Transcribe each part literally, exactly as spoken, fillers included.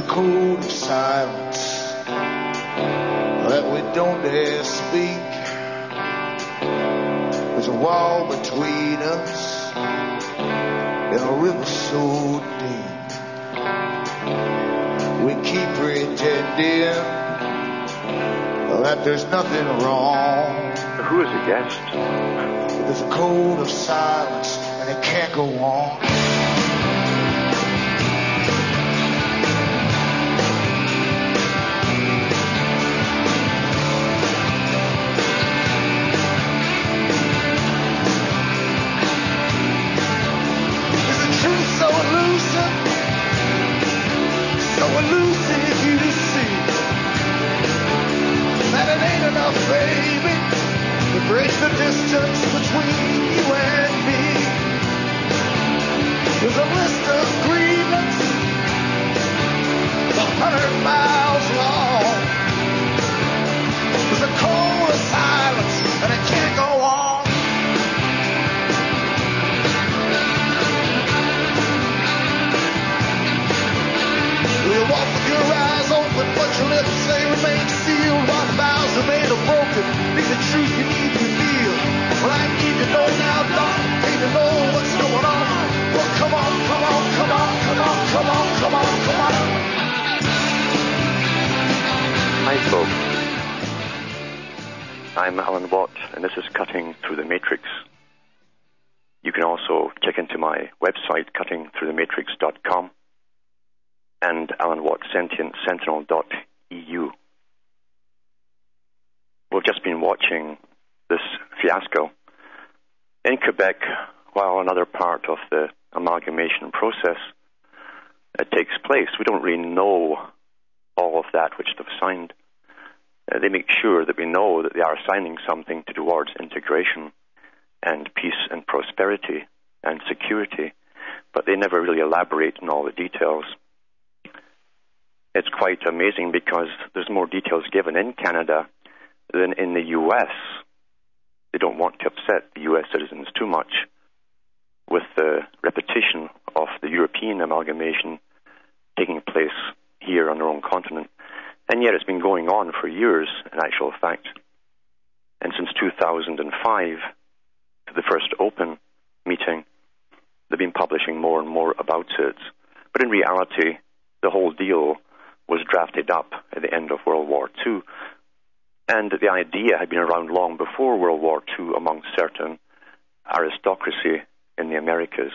code of silence that we don't dare speak. There's a wall between us and a river so deep. We keep pretending that there's nothing wrong. Who is the guest? There's a code of silence and it can't go on. Break the distance between you and me. There's a list of grievance a hundred miles long. There's a code of silence and it can't go on. You walk with your eyes open, but your lips say remain sealed. While vows are made or broken, these are truth you need to feel. Well, I need to know now, Doc. Need to know what's going on. Well, come on, come on, come on, come on, come on, come on, come on. Hi, folks. I'm Alan Watt, and this is Cutting Through the Matrix. You can also check into my website, cutting through the matrix dot com, and alan watt sentient sentinel dot e u. We've just been watching this fiasco in Quebec while another part of the amalgamation process uh, takes place. We don't really know all of that which they've signed. Uh, they make sure that we know that they are signing something towards integration and peace and prosperity and security, but they never really elaborate on all the details. It's quite amazing because there's more details given in Canada than in the U S. They don't want to upset the U S citizens too much with the repetition of the European amalgamation taking place here on their own continent. And yet it's been going on for years, in actual fact. And since two thousand five, the first open meeting, they've been publishing more and more about it. But in reality, the whole deal was drafted up at the end of World War Two. And the idea had been around long before World War Two among certain aristocracy in the Americas.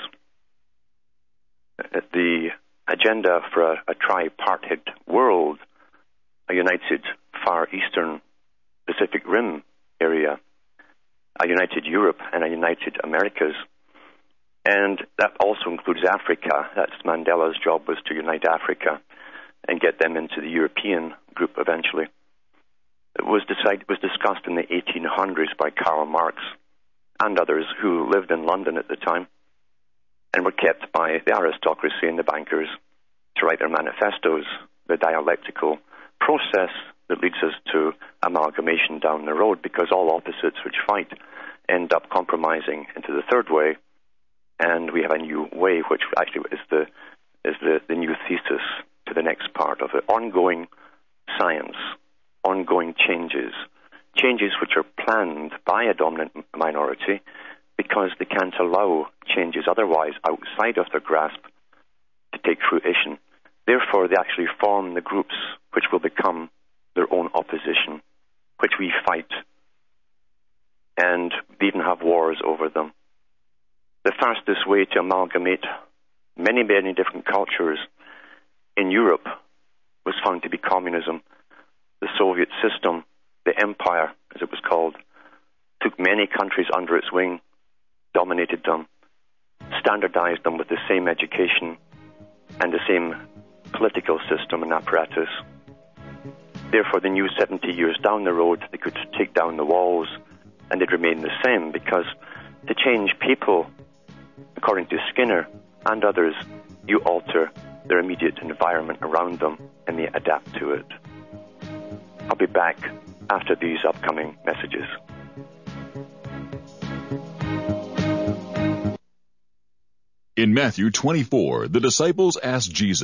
The agenda for a, a tripartite world, a united Far Eastern Pacific Rim area, a united Europe, and a united Americas. And that also includes Africa. That's Mandela's job, was to unite Africa and get them into the European group eventually. It was decided, was discussed in the eighteen hundreds by Karl Marx and others who lived in London at the time and were kept by the aristocracy and the bankers to write their manifestos, the dialectical process that leads us to amalgamation down the road, because all opposites which fight end up compromising into the third way, and we have a new way, which actually is the is the, the new thesis to the next part of it. Ongoing science, ongoing changes, changes which are planned by a dominant minority because they can't allow changes otherwise outside of their grasp to take fruition. Therefore, they actually form the groups which will become their own opposition, which we fight, and they even have wars over them. The fastest way to amalgamate many, many different cultures in Europe was found to be communism. The Soviet system, the empire, as it was called, took many countries under its wing, dominated them, standardized them with the same education and the same political system and apparatus. Therefore, they knew seventy years down the road they could take down the walls and they'd remain the same, because to change people, according to Skinner and others, you alter their immediate environment around them and they adapt to it. I'll be back after these upcoming messages. In Matthew twenty-four, the disciples asked Jesus,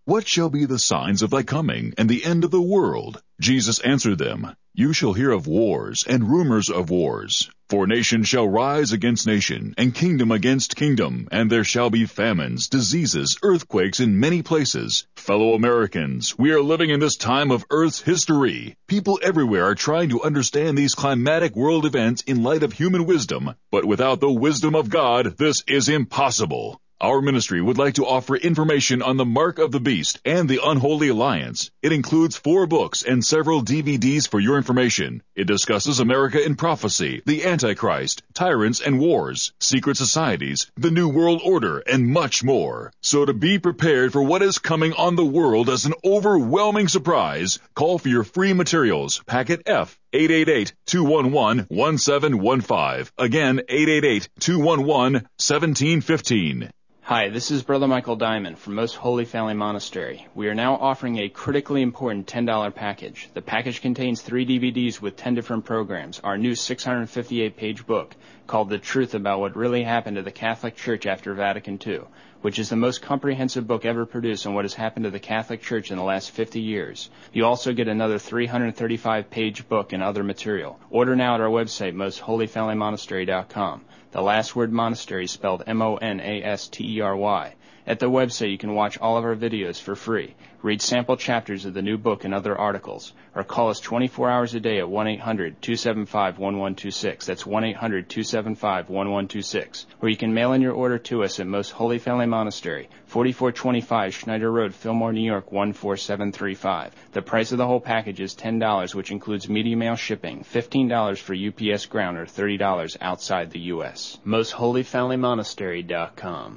What shall be the signs of thy coming and the end of the world? Jesus answered them, You shall hear of wars and rumors of wars. For nation shall rise against nation, and kingdom against kingdom, and there shall be famines, diseases, earthquakes in many places. Fellow Americans, we are living in this time of Earth's history. People everywhere are trying to understand these climatic world events in light of human wisdom, but without the wisdom of God, this is impossible. Our ministry would like to offer information on the Mark of the Beast and the Unholy Alliance. It includes four books and several D V Ds for your information. It discusses America in prophecy, the Antichrist, tyrants and wars, secret societies, the New World Order, and much more. So to be prepared for what is coming on the world as an overwhelming surprise, call for your free materials, packet F, eight eight eight, two one one, one seven one five. Again, eight eight eight, two one one, one seven one five. Hi, this is Brother Michael Diamond from Most Holy Family Monastery. We are now offering a critically important ten dollar package. The package contains three D V Ds with ten different programs, our new six hundred fifty-eight page book called The Truth About What Really Happened to the Catholic Church After Vatican Two, which is the most comprehensive book ever produced on what has happened to the Catholic Church in the last fifty years. You also get another three hundred thirty-five page book and other material. Order now at our website, most holy family monastery dot com. The last word monastery is spelled M O N A S T E R Y. At the website, you can watch all of our videos for free, read sample chapters of the new book and other articles, or call us twenty-four hours a day at one eight hundred, two seven five, one one two six. That's one eight hundred, two seven five, one one two six. Or you can mail in your order to us at Most Holy Family Monastery, forty-four twenty-five Schneider Road, Fillmore, New York, one four seven three five. The price of the whole package is ten dollars, which includes media mail shipping, fifteen dollars for U P S ground, or thirty dollars outside the U S most holy family monastery dot com.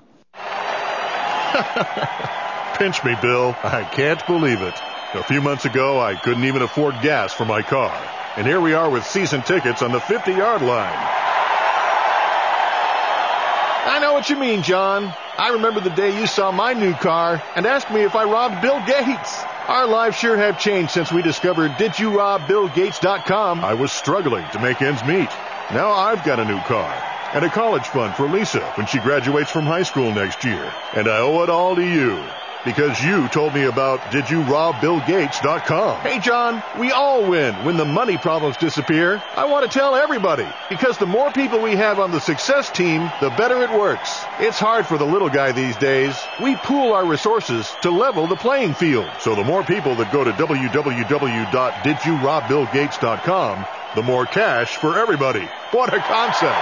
Pinch me, Bill. I can't believe it. A few months ago, I couldn't even afford gas for my car. And here we are with season tickets on the fifty-yard line. I know what you mean, John. I remember the day you saw my new car and asked me if I robbed Bill Gates. Our lives sure have changed since we discovered did you rob bill gates dot com. I was struggling to make ends meet. Now I've got a new car and a college fund for Lisa when she graduates from high school next year. And I owe it all to you, because you told me about did you rob bill gates dot com. Hey, John, we all win when the money problems disappear. I want to tell everybody, because the more people we have on the success team, the better it works. It's hard for the little guy these days. We pool our resources to level the playing field. So the more people that go to w w w dot did you rob bill gates dot com, the more cash for everybody. What a concept.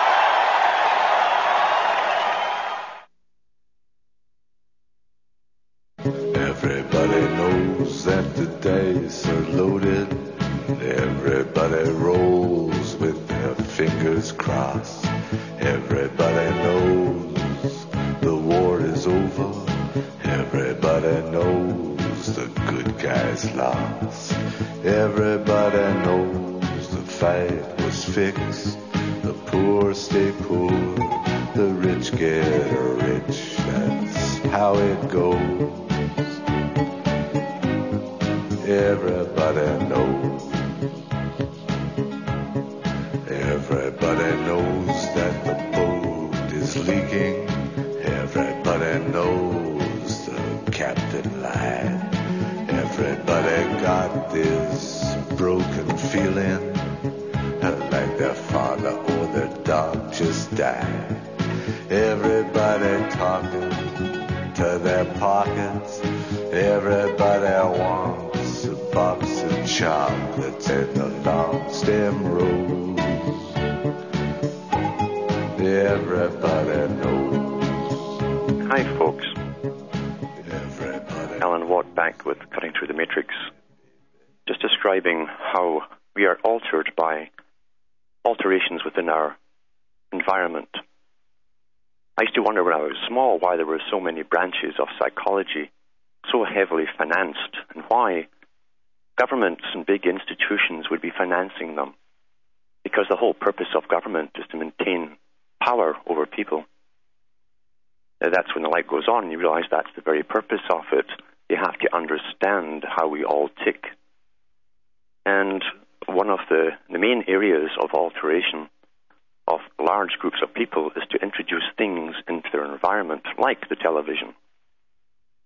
Everybody knows that the dice are loaded. Everybody rolls with their fingers crossed. Everybody knows the war is over. Everybody knows the good guys lost. Everybody knows the fight was fixed. The poor stay poor, the rich get rich. That's how it goes. Everybody knows. Everybody knows that the boat is leaking. Everybody knows the captain lied. Everybody got this broken feeling, like their father or their dog just died. Everybody talking to their pockets. Everybody wants a box of chocolates and a long stem rose. Everybody knows. Hi, folks. Everybody. Alan Watt back with Cutting Through the Matrix. Just describing how we are altered by alterations within our environment. I used to wonder when I was small why there were so many branches of psychology so heavily financed, and why governments and big institutions would be financing them. Because the whole purpose of government is to maintain power over people. Now, that's when the light goes on and you realize that's the very purpose of it. You have to understand how we all tick. And one of the, the main areas of alteration of large groups of people is to introduce things into their environment, like the television. The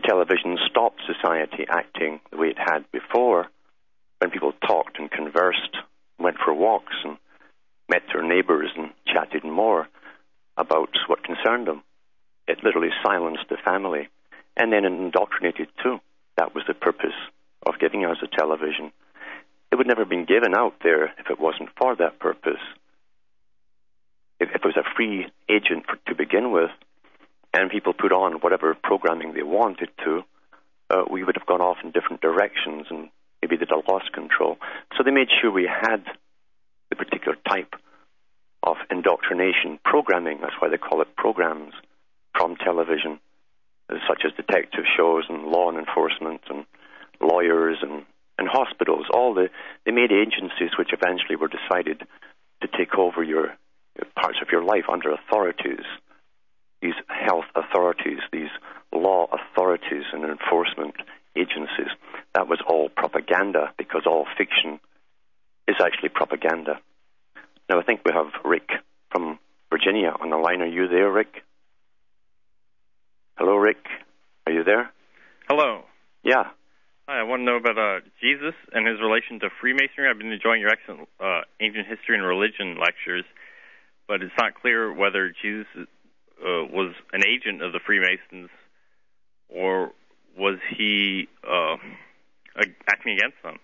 television stopped society acting the way it had before, when people talked and conversed, went for walks and met their neighbors and chatted more about what concerned them. It literally silenced the family, and then indoctrinated too. That was the purpose of giving us a television. It would never have been given out there if it wasn't for that purpose. If, if it was a free agent for, to begin with, and people put on whatever programming they wanted to, uh, we would have gone off in different directions, and maybe they'd have lost control. So they made sure we had the particular type of indoctrination programming. That's why they call it programs from television, such as detective shows and law enforcement and lawyers and, and hospitals. All the they made agencies which eventually were decided to take over your parts of your life under authorities. These health authorities, these law authorities and enforcement agencies. That was all propaganda, because all fiction is actually propaganda. Now, I think we have Rick from Virginia on the line. Are you there, Rick? Hello, Rick. Are you there? Hello. Yeah. Hi, I want to know about uh, Jesus and his relation to Freemasonry. I've been enjoying your excellent uh, ancient history and religion lectures, but it's not clear whether Jesus uh, was an agent of the Freemasons, or was he uh, acting against them?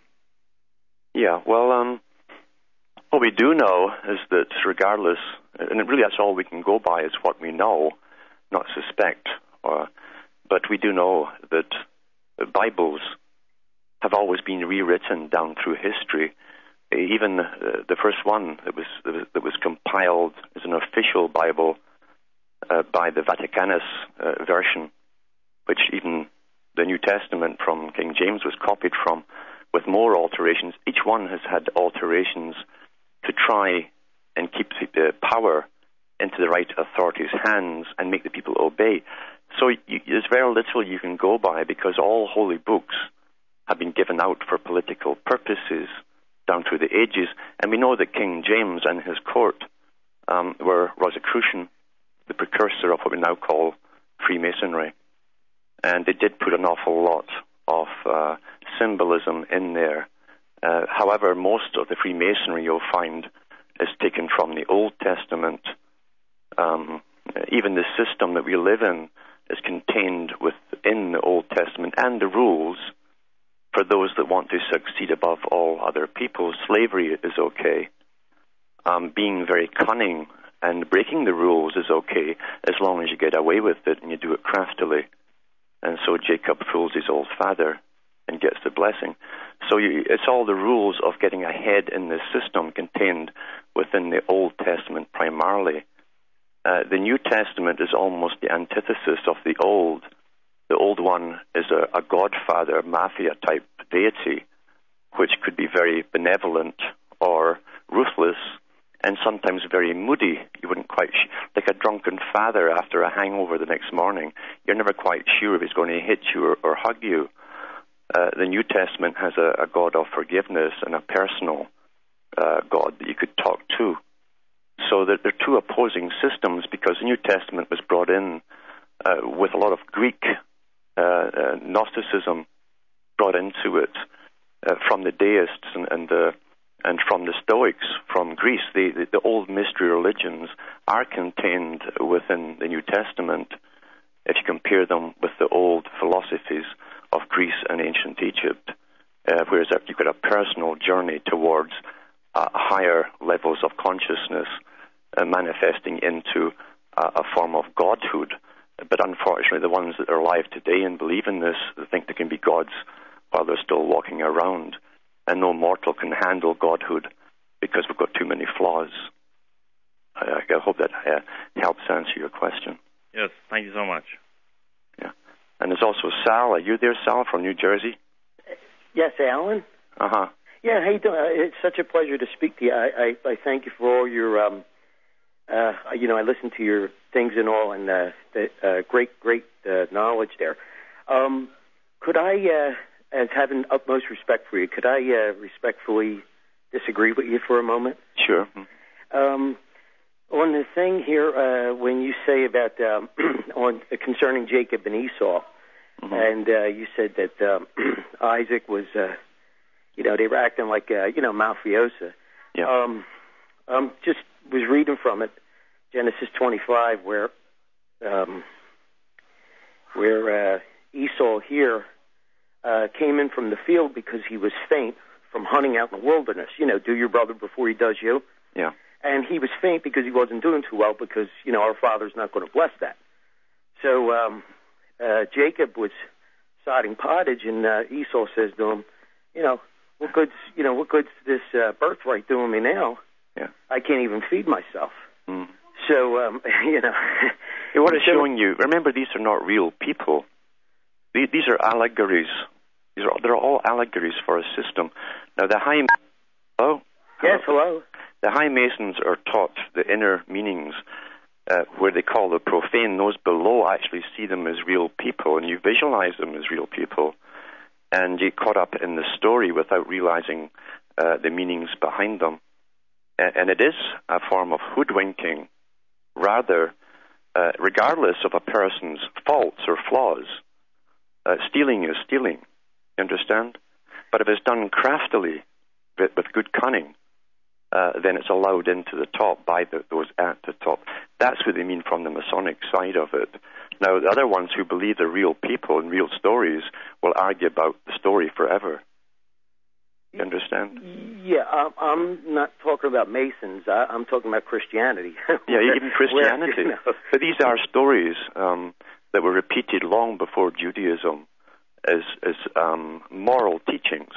Yeah, well, um, what we do know is that regardless, and really that's all we can go by is what we know, not suspect, uh, but we do know that the Bibles have always been rewritten down through history. Even uh, the first one that was that was compiled as an official Bible uh, by the Vaticanus uh, version, which even the New Testament from King James was copied from, with more alterations. Each one has had alterations to try and keep the power into the right authorities' hands and make the people obey. So you, there's very little you can go by, because all holy books have been given out for political purposes down through the ages. And we know that King James and his court um, were Rosicrucian, the precursor of what we now call Freemasonry. And they did put an awful lot of uh, symbolism in there. Uh, however, most of the Freemasonry you'll find is taken from the Old Testament. Um, even the system that we live in is contained within the Old Testament, and the rules for those that want to succeed above all other people. Slavery is okay. Um, being very cunning and breaking the rules is okay, as long as you get away with it and you do it craftily. And so Jacob fools his old father and gets the blessing. So you, it's all the rules of getting ahead in the system contained within the Old Testament primarily. Uh, the New Testament is almost the antithesis of the Old. The Old one is a, a godfather, mafia-type deity, which could be very benevolent or ruthless, and sometimes very moody. You wouldn't quite, sh- like a drunken father after a hangover the next morning. You're never quite sure if he's going to hit you or, or hug you. Uh, the New Testament has a, a God of forgiveness and a personal uh, God that you could talk to. So that they're two opposing systems, because the New Testament was brought in uh, with a lot of Greek uh, uh, Gnosticism brought into it uh, from the deists and, and the and from the Stoics from Greece. The, the, the old mystery religions are contained within the New Testament if you compare them with the old philosophies of Greece and ancient Egypt, uh, whereas you've got a personal journey towards uh, higher levels of consciousness uh, manifesting into uh, a form of godhood. But unfortunately, the ones that are alive today and believe in this, they think they can be gods while they're still walking around. And no mortal can handle godhood because we've got too many flaws. I, I hope that uh, helps answer your question. Yes, thank you so much. Yeah. And there's also Sal. Are you there, Sal, from New Jersey? Yes, Alan. Uh-huh. Yeah, how you doing? It's such a pleasure to speak to you. I, I, I thank you for all your, um, uh, you know, I listen to your things and all, and uh, the, uh, great, great uh, knowledge there. Um, could I... Uh, As having utmost respect for you, could I uh, respectfully disagree with you for a moment? Sure. Um, on the thing here, uh, when you say about um, on concerning Jacob and Esau, Mm-hmm. And uh, you said that um, Isaac was, uh, you know, they were acting like, uh, you know, mafiosa. Yeah. Um, um, just was reading from it, Genesis twenty-five, where um, where uh, Esau here uh, came in from the field because he was faint from hunting out in the wilderness. You know, do your brother before he does you. Yeah. And he was faint because he wasn't doing too well because, you know, our Father's not going to bless that. So um, uh, Jacob was sodding pottage, and uh, Esau says to him, you know, what good's, you know, what good's this uh, birthright doing me now? Yeah. I can't even feed myself. Mm. So, um, you know. Yeah, what it's showing you, remember, these are not real people. These, these are allegories. These are, they're all allegories for a system. Now, the high... Hello? Yes, hello. The high Masons are taught the inner meanings, uh, where they call the profane. Those below actually see them as real people, and you visualize them as real people, and you get caught up in the story without realizing uh, the meanings behind them. And, and it is a form of hoodwinking, rather, uh, regardless of a person's faults or flaws. Uh, stealing is stealing, you understand? But if it's done craftily, with, with good cunning, Uh, then it's allowed into the top by the, those at the top. That's what they mean from the Masonic side of it. Now, the other ones who believe they're real people and real stories will argue about the story forever. You understand? Yeah, I'm, I'm not talking about Masons. I, I'm talking about Christianity. Yeah, even Christianity. Where, you know. But these are stories um, that were repeated long before Judaism as, as um, moral teachings.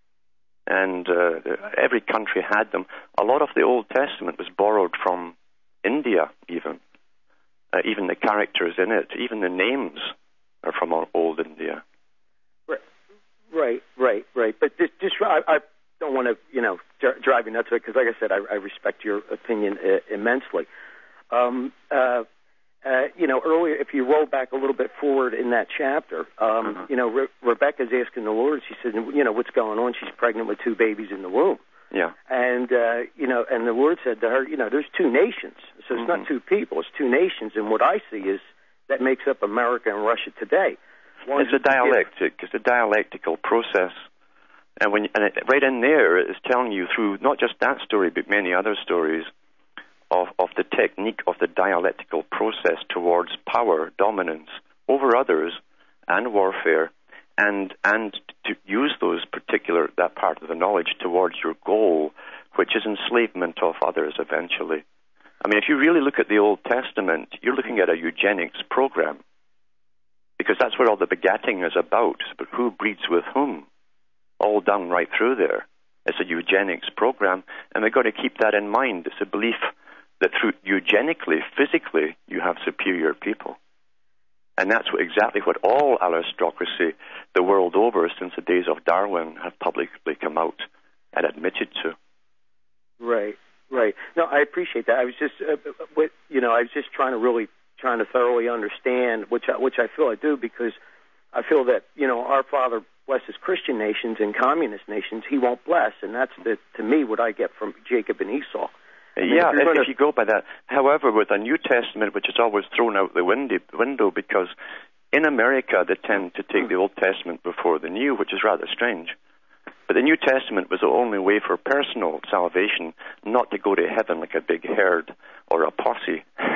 And uh, every country had them. A lot of the Old Testament was borrowed from India, even. Uh, even the characters in it, even the names are from old India. Right, right, right. right. But this, this I, I don't want to, you know, drive you nuts because, like I said, I, I respect your opinion uh, immensely. Um, uh, Uh, you know, earlier, if you roll back a little bit forward in that chapter, um, uh-huh. you know, Re- Rebecca's asking the Lord, she said, you know, what's going on? She's pregnant with two babies in the womb. Yeah. And, uh, you know, and the Lord said to her, you know, there's two nations. So it's mm-hmm. not two people, it's two nations. And what I see is that makes up America and Russia today. One it's a dialectic. It's a dialectical process. And when and it, right in there, it's telling you through not just that story, but many other stories, Of, of the technique of the dialectical process towards power, dominance over others, and warfare, and and to use those particular, that part of the knowledge towards your goal, which is enslavement of others eventually. I mean, if you really look at the Old Testament, you're looking at a eugenics program, because that's what all the begatting is about, but who breeds with whom, all done right through there. It's a eugenics program, and we've got to keep that in mind. It's a belief that through eugenically, physically, you have superior people. And that's what, exactly what all aristocracy the world over since the days of Darwin have publicly come out and admitted to. Right, right. No, I appreciate that. I was just, uh, with, you know, I was just trying to really, trying to thoroughly understand, which I, which I feel I do, because I feel that, you know, our Father blesses Christian nations and communist nations. He won't bless, and that's, the, to me, what I get from Jacob and Esau. Yeah, if, if you go by that. However, with a New Testament, which is always thrown out the window, because in America they tend to take the Old Testament before the New, which is rather strange. But the New Testament was the only way for personal salvation, not to go to heaven like a big herd or a posse.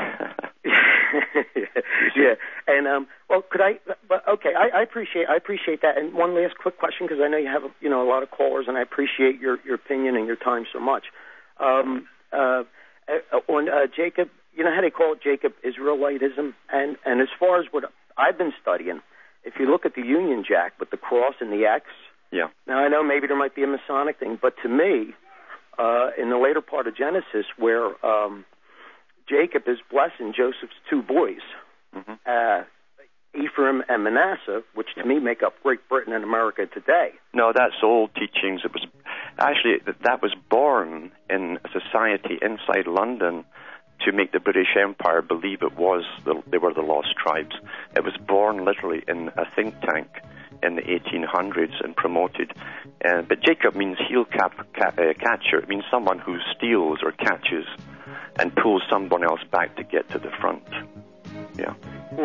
Yeah, and um, well, could I? But okay, I, I appreciate I appreciate that. And one last quick question, because I know you have you know a lot of callers, and I appreciate your your opinion and your time so much. Um, Uh, on uh, Jacob, you know how they call it Jacob Israelitism, and and as far as what I've been studying, if you look at the Union Jack with the cross and the X, yeah. Now I know maybe there might be a Masonic thing, but to me, uh, in the later part of Genesis, where um, Jacob is blessing Joseph's two boys, mm-hmm. uh, Ephraim and Manasseh, which to me make up Great Britain and America today. No, that's old teachings. It was actually that was born in a society inside London to make the British Empire believe it was the, they were the lost tribes. It was born literally in a think tank in the eighteen hundreds and promoted. Uh, but Jacob means heel cap, cap, uh, catcher. It means someone who steals or catches and pulls someone else back to get to the front. Yeah. Or or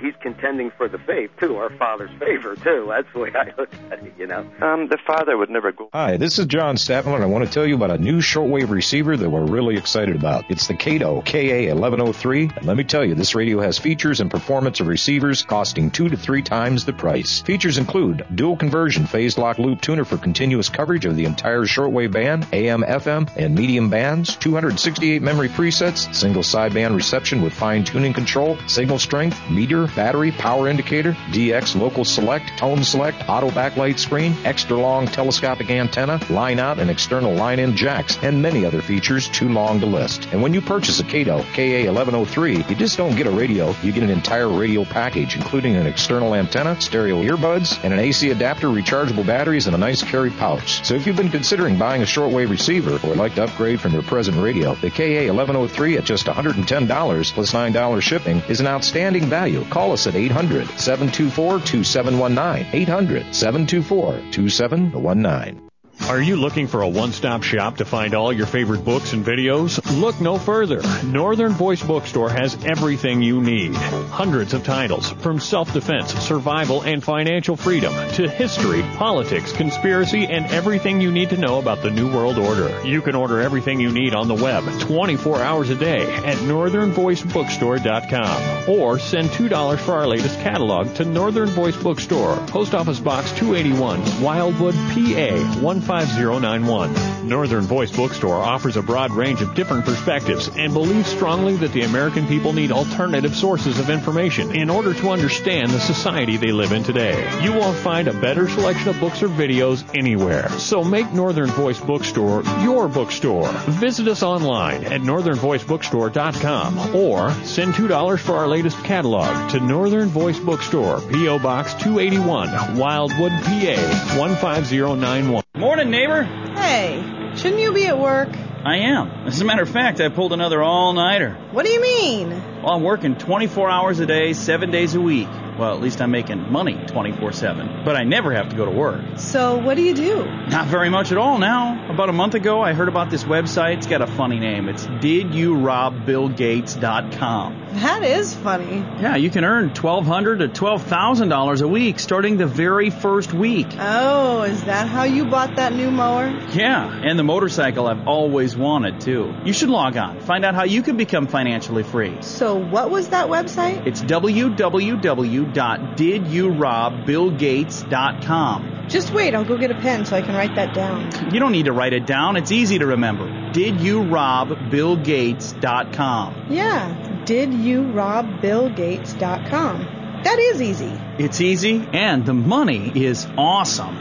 he's contending for the faith, too, our Father's favor, too. That's the way I look at it, you know. Um, the Father would never go. Hi, this is John Statman, and I want to tell you about a new shortwave receiver that we're really excited about. It's the Kato K A eleven oh three, and let me tell you, this radio has features and performance of receivers costing two to three times the price. Features include dual conversion phase lock loop tuner for continuous coverage of the entire shortwave band, A M, F M, and medium bands, two hundred sixty-eight memory presets, single sideband reception with fine tuning control, signal strength, meter, battery, power indicator, D X local select, tone select, auto backlight screen, extra long telescopic antenna, line out and external line in jacks, and many other features too long to list. And when you purchase a Kato K A eleven oh three, you just don't get a radio, you get an entire radio package, including an external antenna, stereo earbuds, and an A C adapter, rechargeable batteries, and a nice carry pouch. So if you've been considering buying a shortwave receiver or would like to upgrade from your present radio, the K A eleven oh three at just one hundred ten dollars plus nine dollars shipping is an outstanding value. Call us at eight hundred, seven two four, two seven one nine, eight hundred, seven two four, two seven one nine. Are you looking for a one-stop shop to find all your favorite books and videos? Look no further. Northern Voice Bookstore has everything you need. Hundreds of titles, from self-defense, survival, and financial freedom to history, politics, conspiracy, and everything you need to know about the New World Order. You can order everything you need on the web twenty-four hours a day at northern voice bookstore dot com or send two dollars for our latest catalog to Northern Voice Bookstore, Post Office Box two eighty-one, Wildwood, P A one five zero nine one. Northern Voice Bookstore offers a broad range of different perspectives and believes strongly that the American people need alternative sources of information in order to understand the society they live in today. You won't find a better selection of books or videos anywhere. So make Northern Voice Bookstore your bookstore. Visit us online at northern voice bookstore dot com or send two dollars for our latest catalog to Northern Voice Bookstore, P O Box two eighty-one, Wildwood, P A one five zero nine one. Morning, neighbor. Hey, shouldn't you be at work? I am. As a matter of fact, I pulled another all-nighter. What do you mean? Well, I'm working twenty-four hours a day, seven days a week. Well, at least I'm making money twenty-four seven. But I never have to go to work. So what do you do? Not very much at all now. About a month ago, I heard about this website. It's got a funny name. It's did you rob bill gates dot com. That is funny. Yeah, you can earn twelve hundred dollars to twelve thousand dollars a week starting the very first week. Oh, is that how you bought that new mower? Yeah, and the motorcycle I've always wanted, too. You should log on. Find out how you can become financially free. So what was that website? It's w w w dot did you rob bill gates dot com. Just wait, I'll go get a pen so I can write that down. You don't need to write it down. It's easy to remember. did you rob bill gates dot com. Yeah, did you rob bill gates dot com. That is easy. It's easy, and the money is awesome.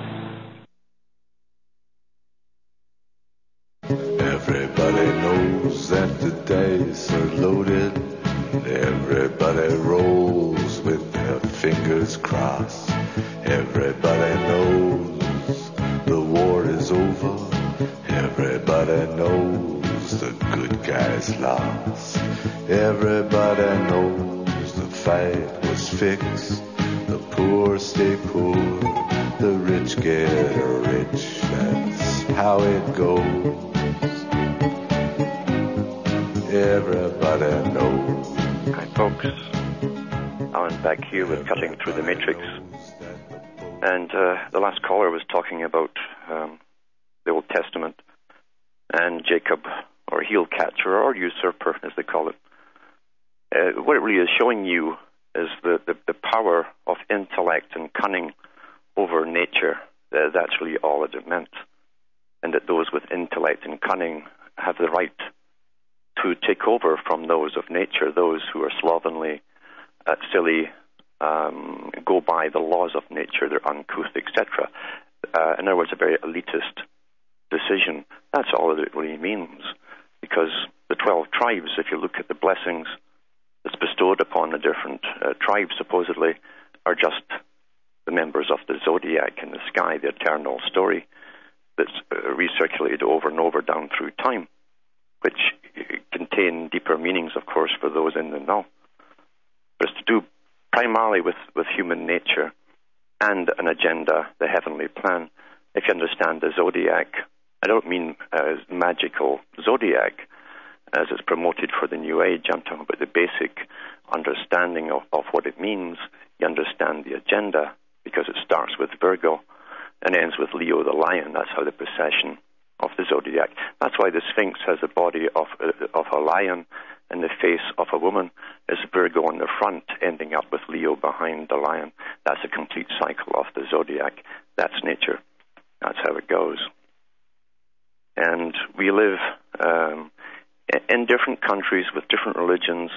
Everybody knows that the dice are loaded. Everybody rolls with their fingers crossed. Everybody knows the war is over. Everybody knows the good guys lost. Everybody knows the fight was fixed. The poor stay poor, the rich get rich. That's how it goes. Everybody knows. Hi, folks. Alan back here with Cutting Through the Matrix. And uh, the last caller was talking about um, the Old Testament and Jacob, or heel catcher, or usurper, as they call it. Uh, what it really is showing you is the, the, the power of intellect and cunning over nature. Uh, that's really all that it meant. And that those with intellect and cunning have the right to take over from those of nature, those who are slovenly, uh, silly, um, go by the laws of nature, they're uncouth, et cetera. Uh, in other words, a very elitist decision. That's all that it really means. Because the twelve tribes, if you look at the blessings that's bestowed upon the different uh, tribes, supposedly, are just the members of the zodiac in the sky, the eternal story that's uh, recirculated over and over down through time, which contain deeper meanings, of course, for those in the know. But it's to do primarily with, with human nature and an agenda, the heavenly plan. If you understand the zodiac, I don't mean uh, magical zodiac. as it's promoted for the New Age. I'm talking about the basic understanding of, of what it means. You understand the agenda, because it starts with Virgo and ends with Leo the lion. That's how the procession of the zodiac. That's why the Sphinx has the body of, uh, of a lion and the face of a woman. Is Virgo on the front, ending up with Leo behind the lion. That's a complete cycle of the zodiac. That's nature. That's how it goes. And we live um, in different countries with different religions.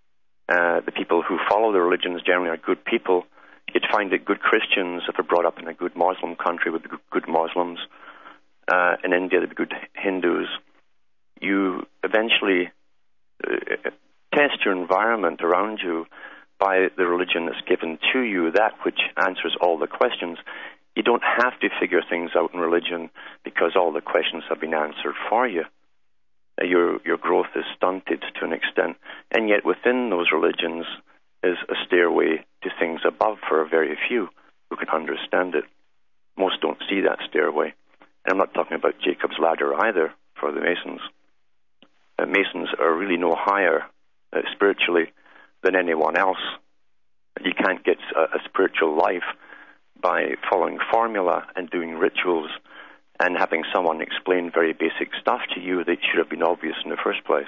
Uh, the people who follow the religions generally are good people. You'd find that good Christians, if they're brought up in a good Muslim country with good Muslims, uh, in India, they'd be good Hindus. You eventually uh, test your environment around you by the religion that's given to you, that which answers all the questions. You don't have to figure things out in religion because all the questions have been answered for you. Uh, your your growth is stunted to an extent, and yet within those religions is a stairway to things above for a very few who can understand it. Most don't see that stairway. And I'm not talking about Jacob's ladder either for the Masons. Uh, Masons are really no higher uh, spiritually than anyone else. You can't get a, a spiritual life by following formula and doing rituals and having someone explain very basic stuff to you that should have been obvious in the first place.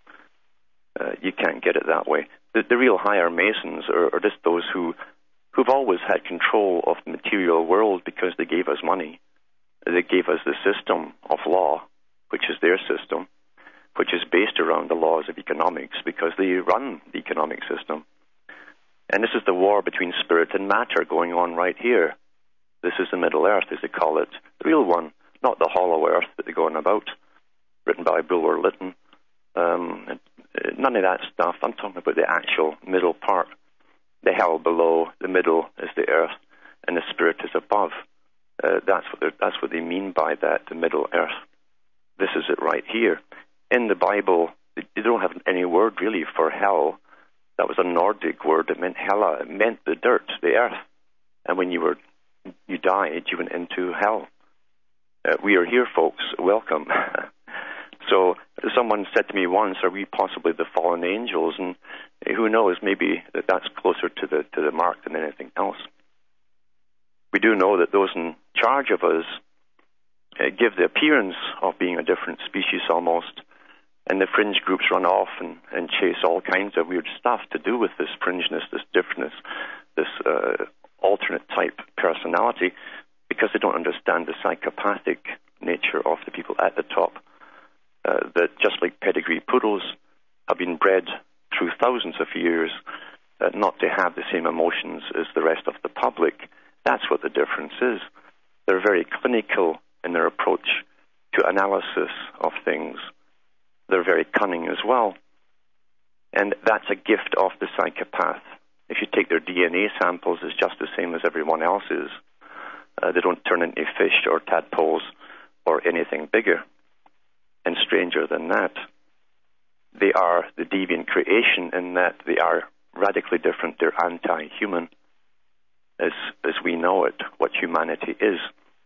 Uh, you can't get it that way. The, the real higher Masons are, are just those who, who've always had control of the material world because they gave us money. They gave us the system of law, which is their system, which is based around the laws of economics because they run the economic system. And this is the war between spirit and matter going on right here. This is the Middle Earth, as they call it, the real one, not the hollow earth that they're going about, written by Bulwer Lytton. Um, none of that stuff. I'm talking about the actual middle part. The hell below, the middle is the earth, and the spirit is above. Uh, that's what that's what they mean by that, the Middle Earth. This is it right here. In the Bible, they don't have any word really for hell. That was a Nordic word. It meant hella. It meant the dirt, the earth. And when you were you died, you went into hell. Uh, we are here, folks. Welcome. So someone said to me once, are we possibly the fallen angels? And who knows, maybe that that's closer to the to the mark than anything else. We do know that those in charge of us uh, give the appearance of being a different species almost, and the fringe groups run off and, and chase all kinds of weird stuff to do with this fringeness, this differentness, this uh, alternate type personality, because they don't understand the psychopathic nature of the people at the top. Uh, that just like pedigree poodles have been bred through thousands of years uh, not to have the same emotions as the rest of the public. That's what the difference is. They're very clinical in their approach to analysis of things. They're very cunning as well. And that's a gift of the psychopath. If you take their D N A samples, it's just the same as everyone else's. Uh, they don't turn into fish or tadpoles or anything bigger and stranger than that. They are the deviant creation in that they are radically different. They're anti-human as, as we know it, what humanity is.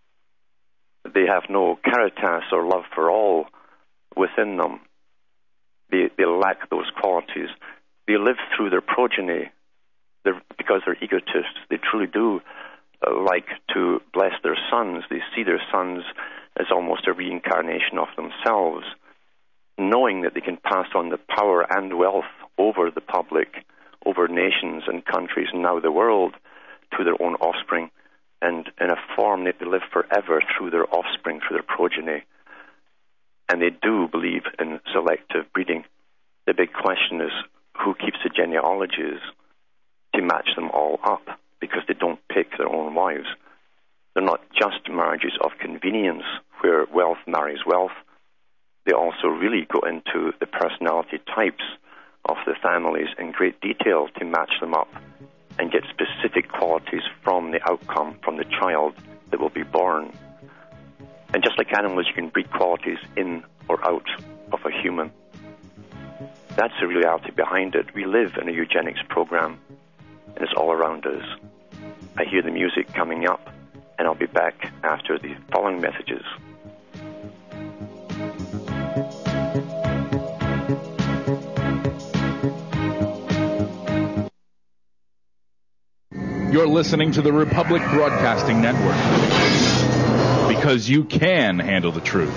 They have no caritas or love for all within them. They, they lack those qualities. They live through their progeny. They're, because they're egotists. They truly do uh, like to bless their sons. They see their sons as almost a reincarnation of themselves, knowing that they can pass on the power and wealth over the public, over nations and countries, and now the world, to their own offspring, and in a form that they live forever through their offspring, through their progeny. And they do believe in selective breeding. The big question is, who keeps the genealogies to match them all up, because they don't pick their own wives. They're not just marriages of convenience where wealth marries wealth. They also really go into the personality types of the families in great detail to match them up and get specific qualities from the outcome, from the child that will be born. And just like animals, you can breed qualities in or out of a human. That's the reality behind it. We live in a eugenics program, and it's all around us. I hear the music coming up, and I'll be back after the following messages. You're listening to the Republic Broadcasting Network. Because you can handle the truth.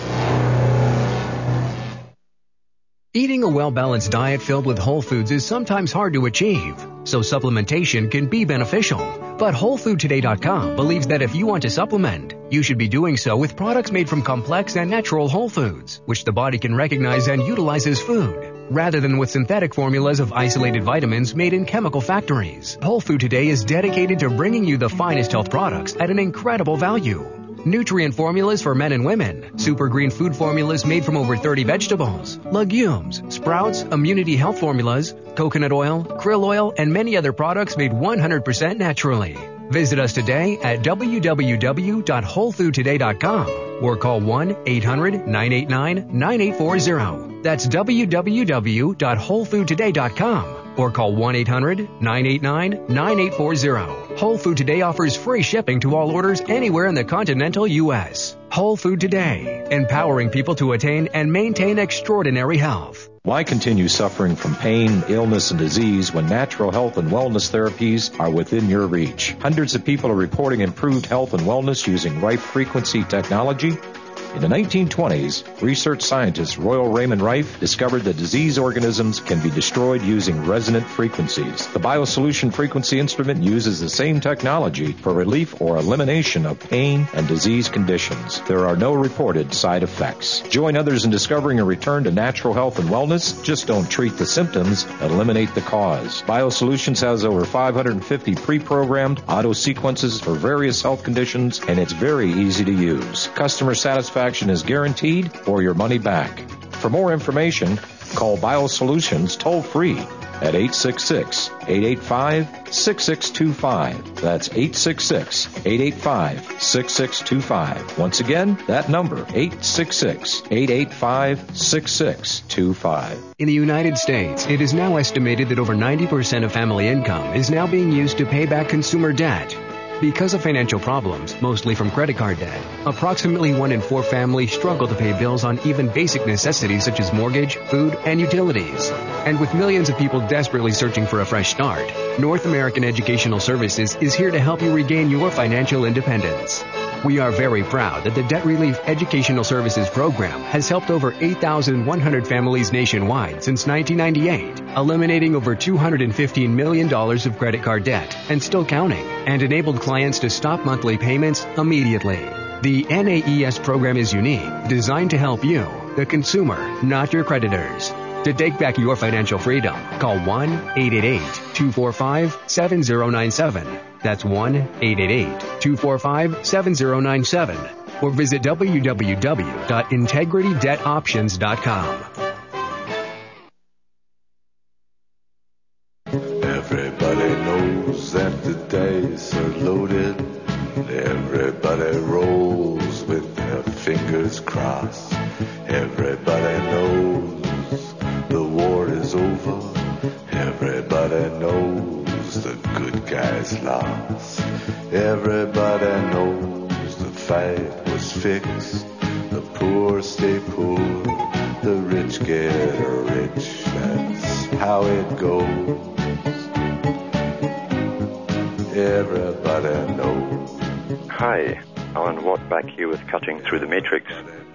Eating a well-balanced diet filled with whole foods is sometimes hard to achieve, so supplementation can be beneficial. But Whole Food Today dot com believes that if you want to supplement, you should be doing so with products made from complex and natural whole foods, which the body can recognize and utilize as food, rather than with synthetic formulas of isolated vitamins made in chemical factories. Whole Food Today is dedicated to bringing you the finest health products at an incredible value. Nutrient formulas for men and women, super green food formulas made from over thirty vegetables, legumes, sprouts, immunity health formulas, coconut oil, krill oil, and many other products made one hundred percent naturally. Visit us today at w w w dot whole food today dot com or call one eight hundred nine eight nine nine eight four zero. That's w w w dot whole food today dot com. Or call one eight hundred nine eight nine nine eight four zero. Whole Food Today offers free shipping to all orders anywhere in the continental U S. Whole Food Today, empowering people to attain and maintain extraordinary health. Why continue suffering from pain, illness, and disease when natural health and wellness therapies are within your reach? Hundreds of people are reporting improved health and wellness using Rife Frequency technology. In the nineteen twenties, research scientist Royal Raymond Rife discovered that disease organisms can be destroyed using resonant frequencies. The BioSolution frequency instrument uses the same technology for relief or elimination of pain and disease conditions. There are no reported side effects. Join others in discovering a return to natural health and wellness. Just don't treat the symptoms, eliminate the cause. BioSolutions has over five hundred fifty pre-programmed auto sequences for various health conditions, and it's very easy to use. Customer satisfaction is guaranteed or your money back. For more information, call BioSolutions toll-free at eight six six, eight eight five, six six two five. That's eight six six, eight eight five, six six two five. Once again, that number, eight six six, eight eight five, six six two five. In the United States, it is now estimated that over ninety percent of family income is now being used to pay back consumer debt. Because of financial problems, mostly from credit card debt, approximately one in four families struggle to pay bills on even basic necessities such as mortgage, food, and utilities. And with millions of people desperately searching for a fresh start, North American Educational Services is here to help you regain your financial independence. We are very proud that the Debt Relief Educational Services Program has helped over eight thousand one hundred families nationwide since nineteen ninety-eight, eliminating over two hundred fifteen million dollars of credit card debt and still counting, and enabled clients to stop monthly payments immediately. The N A E S program is unique, designed to help you, the consumer, not your creditors. To take back your financial freedom, call one eight eight eight, two four five, seven zero nine seven. That's one eight eight eight, two four five, seven zero nine seven. Or visit w w w dot integrity debt options dot com. Everybody knows that the dice are loaded. Everybody rolls with their fingers crossed. Everybody knows the war is over. Everybody knows the good guys lost. Everybody knows the fight was fixed. The poor stay poor, the rich get rich. That's how it goes. Everybody knows. Hi, Alan Watt back here with Cutting Through the Matrix.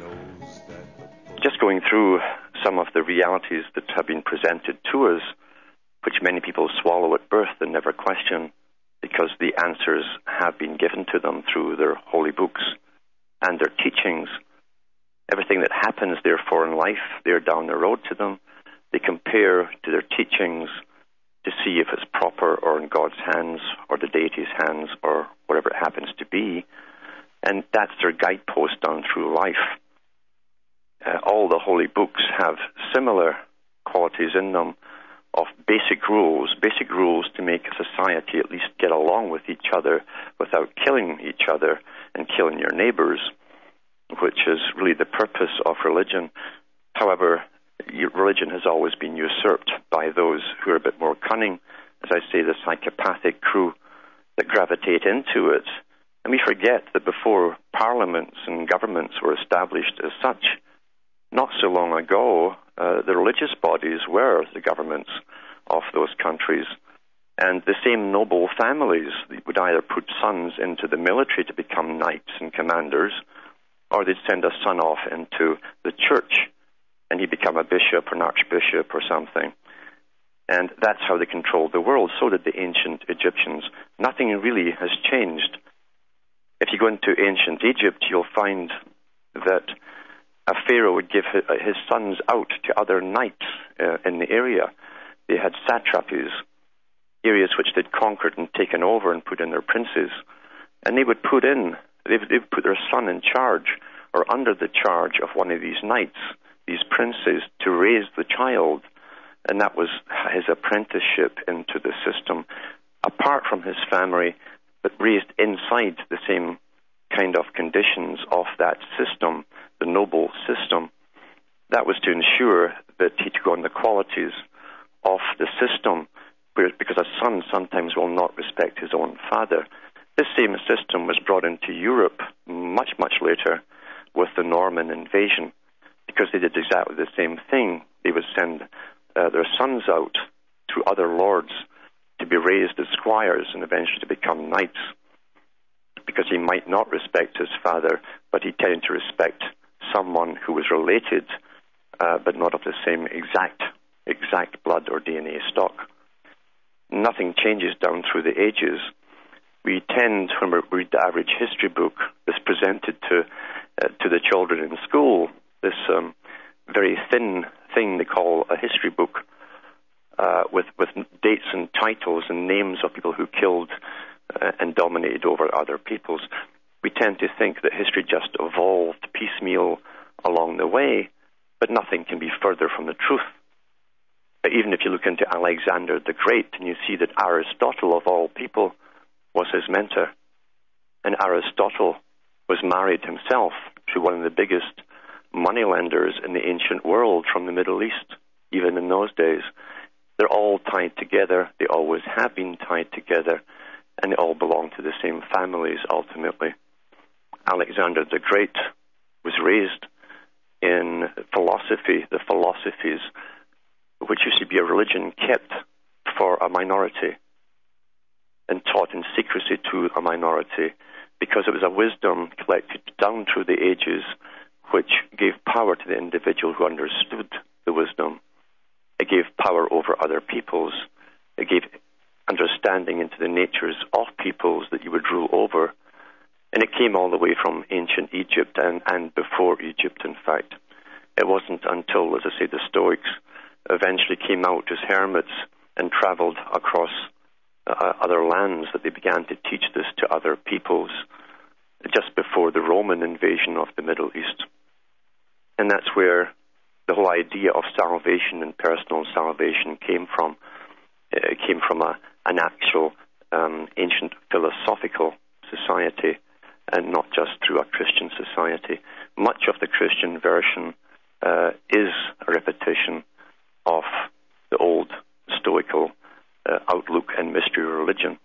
Just going through some of the realities that have been presented to us, which many people swallow at birth and never question, because the answers have been given to them through their holy books and their teachings. Everything that happens, therefore, in life, they're down the road to them. They compare to their teachings to see if it's proper or in God's hands or the deity's hands or whatever it happens to be. And that's their guidepost down through life. Uh, all the holy books have similar qualities in them of basic rules, basic rules to make a society at least get along with each other without killing each other and killing your neighbors, which is really the purpose of religion. However, religion has always been usurped by those who are a bit more cunning, as I say, the psychopathic crew that gravitate into it. And we forget that before parliaments and governments were established as such, not so long ago, uh, the religious bodies were the governments of those countries. And the same noble families would either put sons into the military to become knights and commanders, or they'd send a son off into the church, and he'd become a bishop or an archbishop or something. And that's how they controlled the world. So did the ancient Egyptians. Nothing really has changed. If you go into ancient Egypt, you'll find that a pharaoh would give his sons out to other knights uh, in the area. They had satrapies, areas which they'd conquered and taken over and put in their princes. And they would put in, they would, they would put their son in charge or under the charge of one of these knights, these princes, to raise the child. And that was his apprenticeship into the system, apart from his family, but raised inside the same kind of conditions of that system, the noble system. That was to ensure that he took on the qualities of the system, because a son sometimes will not respect his own father. This same system was brought into Europe much, much later with the Norman invasion, because they did exactly the same thing. They would send uh, their sons out to other lords to be raised as squires and eventually to become knights, because he might not respect his father, but he tended to respect someone who was related, uh, but not of the same exact exact blood or D N A stock. Nothing changes down through the ages. We tend, when we read the average history book that's presented to uh, to the children in school, this um, very thin thing they call a history book, uh, with, with dates and titles and names of people who killed uh, and dominated over other peoples, we tend to think that history just evolved piecemeal along the way, but nothing can be further from the truth. Even if you look into Alexander the Great and you see that Aristotle, of all people, was his mentor. And Aristotle was married himself to one of the biggest moneylenders in the ancient world from the Middle East, even in those days. They're all tied together. They always have been tied together, and they all belong to the same families, ultimately. Alexander the Great was raised in philosophy, the philosophies which used to be a religion kept for a minority and taught in secrecy to a minority, because it was a wisdom collected down through the ages which gave power to the individual who understood the wisdom. It gave power over other peoples. It gave understanding into the natures of peoples that you would rule over. And it came all the way from ancient Egypt and, and before Egypt, in fact. It wasn't until, as I say, the Stoics eventually came out as hermits and traveled across uh, other lands that they began to teach this to other peoples, just before the Roman invasion of the Middle East. And that's where the whole idea of salvation and personal salvation came from. It came from a, an actual um, ancient philosophical society, and not just through a Christian society. Much of the Christian version uh, is a repetition of the old Stoical uh, outlook and mystery religion.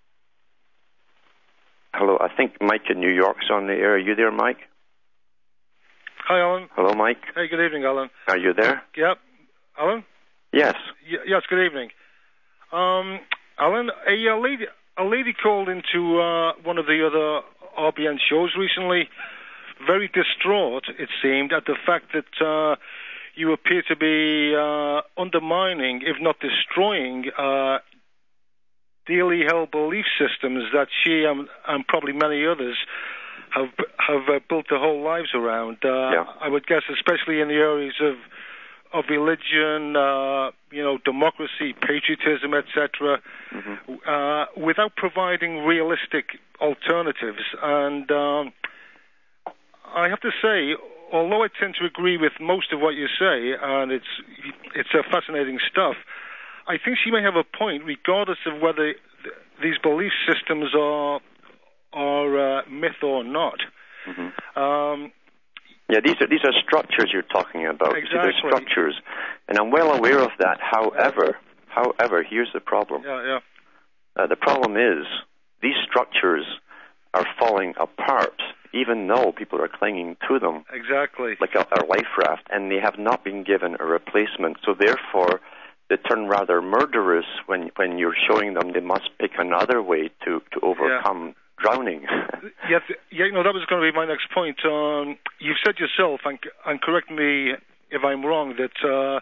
Hello, I think Mike in New York's on the air. Are you there, Mike? Hi, Alan. Hello, Mike. Hey, good evening, Alan. Are you there? Yep. Alan? Yes. Y- yes, good evening. Um, Alan, a, a lady a lady called into uh, one of the other R B N shows recently, very distraught, it seemed, at the fact that uh, you appear to be uh, undermining, if not destroying, uh, dearly held belief systems that she and, and probably many others have have uh, built their whole lives around. Uh, yeah. I would guess, especially in the areas of of religion, uh, you know, democracy, patriotism, et cetera, mm-hmm. uh, without providing realistic alternatives. And um, I have to say, although I tend to agree with most of what you say, and it's it's uh, fascinating stuff, I think she may have a point, regardless of whether th- these belief systems are are uh, myth or not. Mm-hmm. Um, yeah, these are these are structures you're talking about. Exactly. See, they're structures, and I'm well aware of that. However, however, here's the problem. Yeah, yeah. Uh, the problem is these structures are falling apart, even though people are clinging to them. Exactly. Like a, a life raft, and they have not been given a replacement. So therefore, they turn rather murderous when when you're showing them they must pick another way to, to overcome yeah. drowning. yeah, yeah, you know, that was going to be my next point. Um, you've said yourself, and, and correct me if I'm wrong, that uh,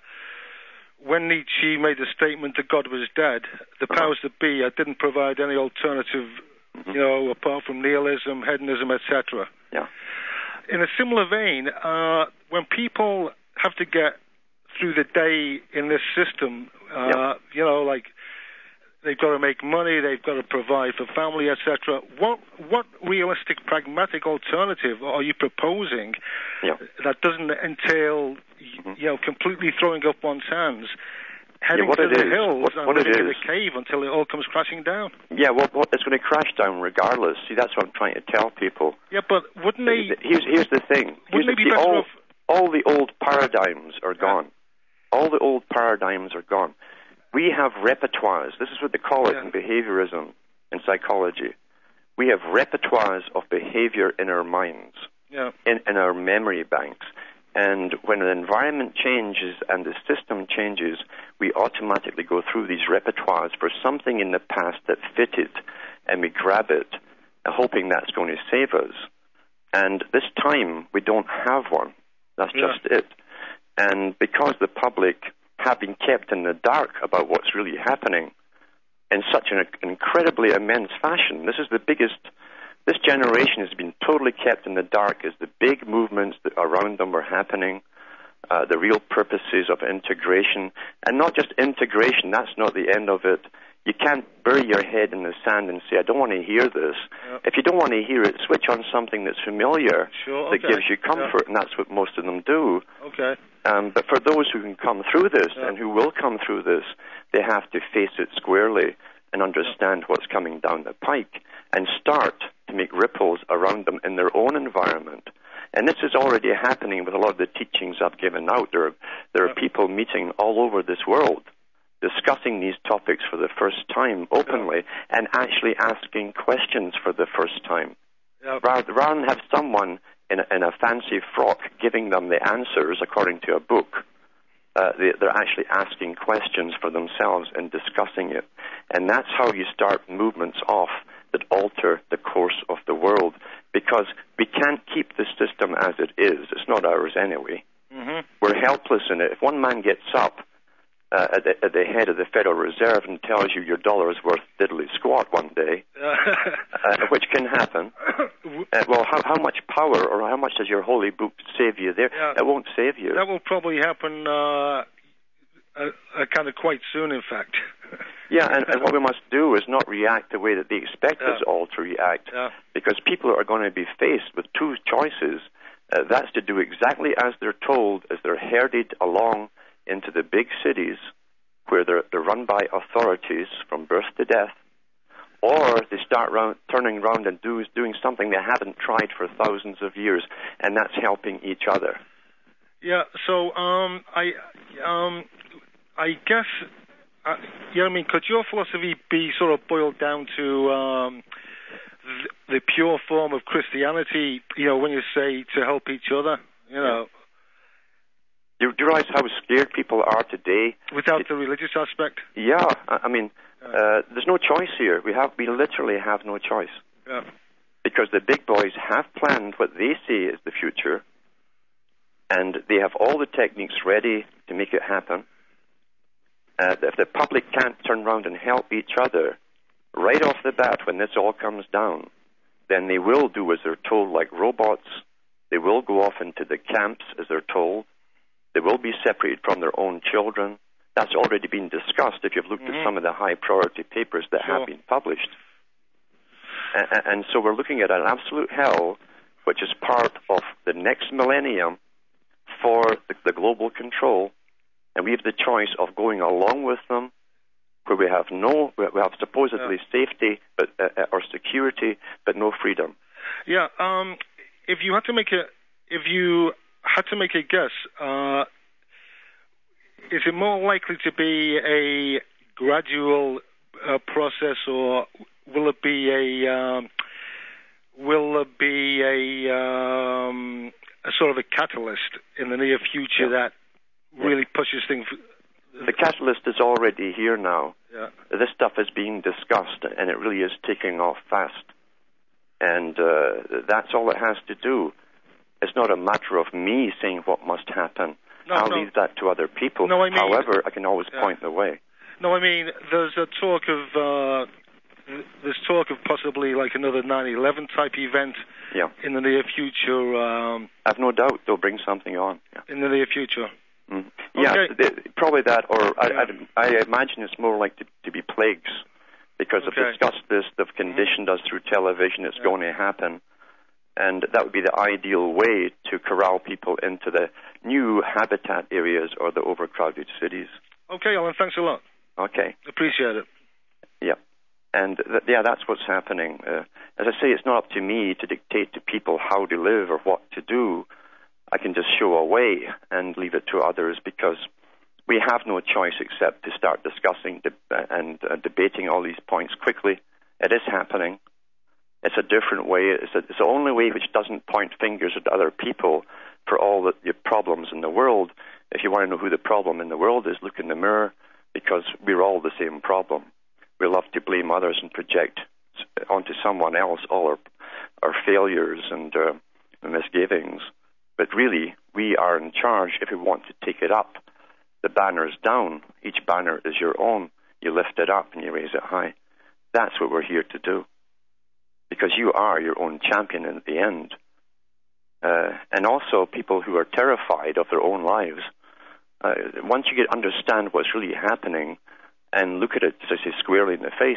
when Nietzsche made the statement that God was dead, the uh-huh. powers that be uh, didn't provide any alternative, mm-hmm. you know, apart from nihilism, hedonism, et cetera. Yeah. In a similar vein, uh, when people have to get through the day in this system, uh, yeah. you know, like they've got to make money, they've got to provide for family, et cetera. What what realistic, pragmatic alternative are you proposing yeah. that doesn't entail, mm-hmm. you know, completely throwing up one's hands, heading yeah, to the is, hills what, and what living in is. a cave until it all comes crashing down? Yeah, well, well, it's going to crash down regardless. See, that's what I'm trying to tell people. Yeah, but wouldn't they... Here's, here's the thing. Wouldn't they be see, better all, off... all the old paradigms are gone. All the old paradigms are gone. We have repertoires. This is what they call it yeah. in behaviorism and psychology. We have repertoires of behavior in our minds, yeah. in, in our memory banks. And when the environment changes and the system changes, we automatically go through these repertoires for something in the past that fitted, and we grab it, hoping that's going to save us. And this time, we don't have one. That's yeah. just it. And because the public have been kept in the dark about what's really happening in such an incredibly immense fashion, this is the biggest... This generation has been totally kept in the dark as the big movements that around them were happening, uh, the real purposes of integration. And not just integration, that's not the end of it. You can't bury your head in the sand and say, I don't want to hear this. Yep. If you don't want to hear it, switch on something that's familiar, sure, that okay. gives you comfort, yep. and that's what most of them do. Okay. Um, but for those who can come through this, yep. and who will come through this, they have to face it squarely and understand yep. what's coming down the pike, and start to make ripples around them in their own environment. And this is already happening with a lot of the teachings I've given out. There are, there are people meeting all over this world discussing these topics for the first time openly yep. and actually asking questions for the first time. Yep. Rather, rather than have someone in a, in a fancy frock giving them the answers according to a book, uh, they, they're actually asking questions for themselves and discussing it. And that's how you start movements off that alter the course of the world, because we can't keep the system as it is. It's not ours anyway. Mm-hmm. We're helpless in it. If one man gets up uh, at, the, at the head of the Federal Reserve and tells you your dollar is worth diddly squat one day, uh, which can happen, uh, well, how, how much power or how much does your holy book save you there? Yeah. It won't save you. That will probably happen uh, uh, uh, kind of quite soon, in fact. Yeah, and, and what we must do is not react the way that they expect yeah. us all to react, yeah. because people are going to be faced with two choices. Uh, that's to do exactly as they're told, as they're herded along into the big cities where they're, they're run by authorities from birth to death, or they start round, turning around and do, doing something they haven't tried for thousands of years, and that's helping each other. Yeah, so um, I, um, I guess... Uh, you know what I mean? Could your philosophy be sort of boiled down to um, the, the pure form of Christianity, you know, when you say to help each other, you know? Do you, do you realize how scared people are today? Without it, the religious aspect? Yeah, I, I mean, uh, there's no choice here. We have, we literally have no choice. Yeah. Because the big boys have planned what they see is the future, and they have all the techniques ready to make it happen. Uh, if the public can't turn around and help each other right off the bat when this all comes down, then they will do as they're told like robots. They will go off into the camps as they're told. They will be separated from their own children. That's already been discussed if you've looked mm-hmm. at some of the high priority papers that sure. have been published. And, and so we're looking at an absolute hell, which is part of the next millennium for the, the global control. And we have the choice of going along with them, where we have no, we have supposedly yeah. safety but uh, or security, but no freedom. Yeah. Um, if you had to make a, if you had to make a guess, uh, is it more likely to be a gradual uh, process, or will it be a, um, will it be a, um, a sort of a catalyst in the near future yeah. that really pushes things The catalyst is already here now. Yeah. This stuff is being discussed, and it really is taking off fast. And uh, that's all it has to do. It's not a matter of me saying what must happen. No, I'll no. leave that to other people. No, I mean- However, I can always Yeah. point the way. No, I mean, there's a talk of uh, th- there's talk of possibly like another nine eleven type event Yeah. in the near future. Um, I've no doubt they'll bring something on. Yeah, in the near future. mm. yeah Okay. th- probably that, or I, I, I imagine it's more like to, to be plagues, because Okay. they've discussed this, they've conditioned us through television, it's going to happen. And that would be the ideal way to corral people into the new habitat areas or the overcrowded cities. Okay, Alan, thanks a lot. Okay. Appreciate it. Yeah. And th- yeah, that's what's happening. Uh, as I say, it's not up to me to dictate to people how to live or what to do. I can just show a way and leave it to others, because we have no choice except to start discussing de- and uh, debating all these points quickly. It is happening. It's a different way. It's, a, it's the only way which doesn't point fingers at other people for all the, the problems in the world. If you want to know who the problem in the world is, look in the mirror, because we're all the same problem. We love to blame others and project onto someone else all our, our failures and uh, misgivings. But really, we are in charge if we want to take it up. The banner's down. Each banner is your own. You lift it up and you raise it high. That's what we're here to do, because you are your own champion in the end. Uh, and also people who are terrified of their own lives, uh, once you get understand what's really happening and look at it, as I say, squarely in the face,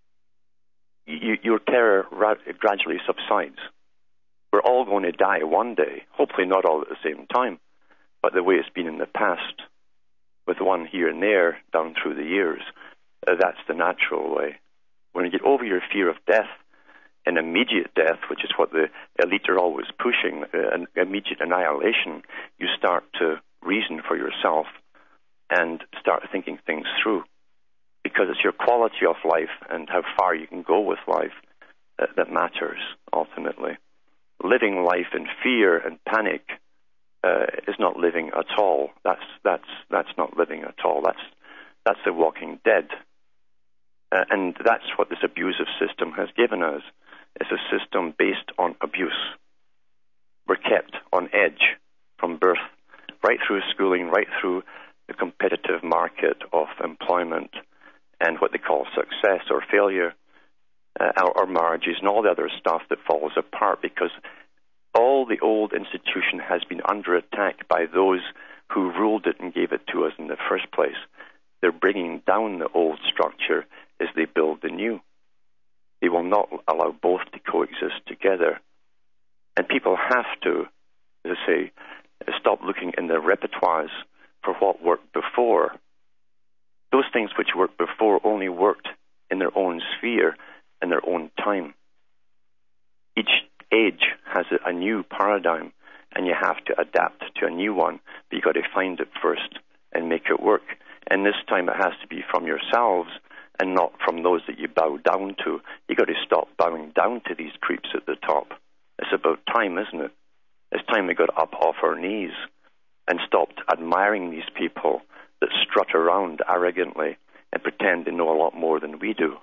you, your terror ra- gradually subsides. We're all going to die one day, hopefully not all at the same time, but the way it's been in the past, with one here and there down through the years, uh, that's the natural way. When you get over your fear of death, and immediate death, which is what the elite are always pushing, uh, an immediate annihilation, you start to reason for yourself and start thinking things through. Because it's your quality of life and how far you can go with life uh, that matters, ultimately. Living life in fear and panic uh, is not living at all. That's that's that's not living at all. That's that's the walking dead. Uh, and that's what this abusive system has given us. It's a system based on abuse. We're kept on edge from birth, right through schooling, right through the competitive market of employment and what they call success or failure, uh, our, our marriages and all the other stuff that falls apart, because all the old institution has been under attack by those who ruled it and gave it to us in the first place. They're bringing down the old structure as they build the new. They will not allow both to coexist together. And people have to, as I say, stop looking in their repertoires for what worked before. Those things which worked before only worked in their own sphere, in their own time. Each age has a new paradigm, and you have to adapt to a new one. But you've got to find it first and make it work. And this time it has to be from yourselves and not from those that you bow down to. You've got to stop bowing down to these creeps at the top. It's about time, isn't it? It's time we got up off our knees and stopped admiring these people that strut around arrogantly and pretend they know a lot more than we do.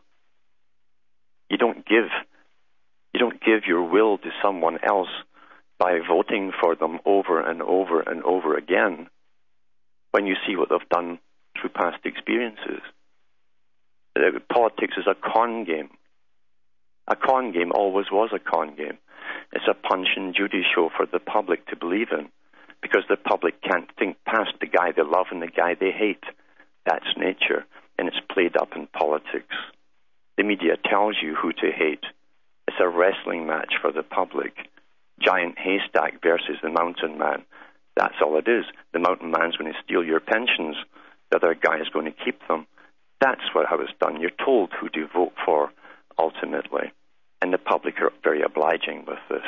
You don't give, you don't give your will to someone else by voting for them over and over and over again when you see what they've done through past experiences. Politics is a con game. A con game always was a con game. It's a Punch and Judy show for the public to believe in, because the public can't think past the guy they love and the guy they hate. That's nature, and it's played up in politics. The media tells you who to hate. It's a wrestling match for the public. Giant haystack versus the mountain man. That's all it is. The mountain man's going to steal your pensions. The other guy is going to keep them. That's what how it's done. You're told who to vote for, ultimately. And the public are very obliging with this.